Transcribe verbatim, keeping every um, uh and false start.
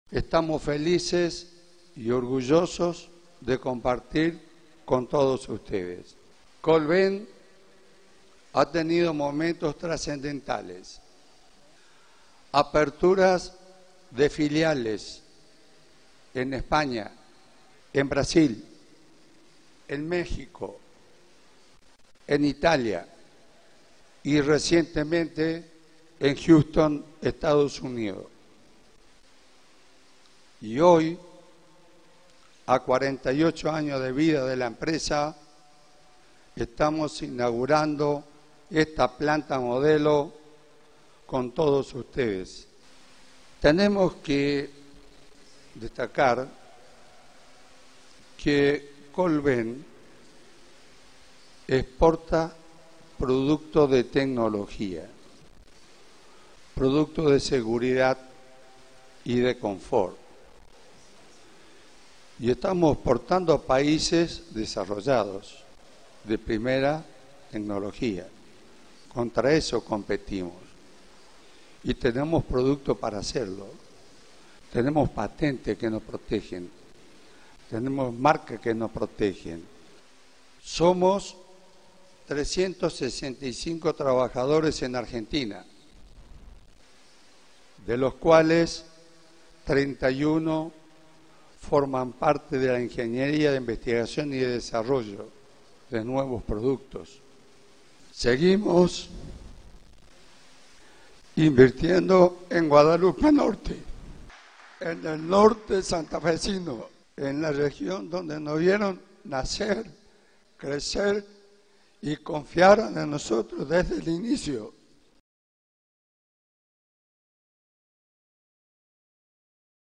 Estamos felices y orgullosos de compartir con todos ustedes. Colven ha tenido momentos trascendentales, aperturas de filiales en España, en Brasil, en México, en Italia y recientemente en Houston, Estados Unidos. Y hoy, a cuarenta y ocho años de vida de la empresa, estamos inaugurando esta planta modelo con todos ustedes. Tenemos que destacar que Colven exporta productos de tecnología, productos de seguridad y de confort. Y estamos exportando a países desarrollados, de primera tecnología. Contra eso competimos. Y tenemos productos para hacerlo. Tenemos patentes que nos protegen. Tenemos marcas que nos protegen. Somos trescientos sesenta y cinco trabajadores en Argentina, de los cuales treinta y uno forman parte de la ingeniería de investigación y de desarrollo de nuevos productos. Seguimos invirtiendo en Guadalupe Norte, en el norte santafesino, en la región donde nos vieron nacer, crecer y confiaron en nosotros desde el inicio.